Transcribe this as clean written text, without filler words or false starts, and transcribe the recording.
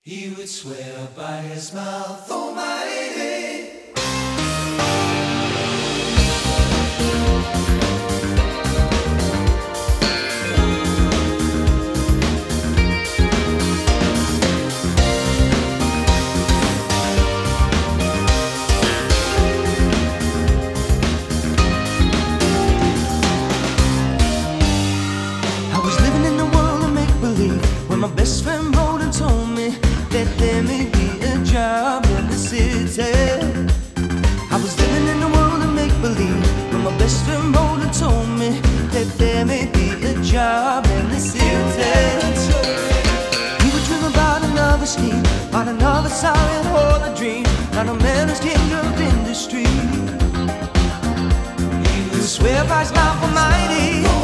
He would swear by his mouth, Almighty. I was living in a world of make-believe when my best friend wrote and told me that there may be a job in the city. I was living in a world of make-believe when my best friend wrote and told me that there may be a job in the city. He would dream about another scheme, about another silent hall of dream, not a man who's king of industry. He would swear by his mouth, Almighty.